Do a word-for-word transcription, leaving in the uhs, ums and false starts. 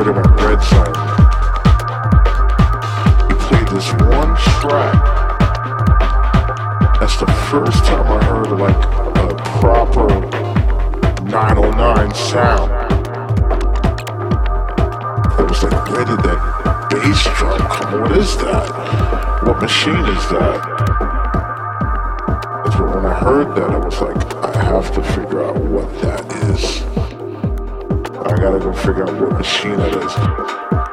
heard him at Red Zone. He played this one track. That's the first time I heard like a proper nine oh nine sound. I was like, where did that bass drum come? What is that? What machine is that? That's what, when I heard that, I was like, I have to figure out what that is. I gotta go figure out what machine it is.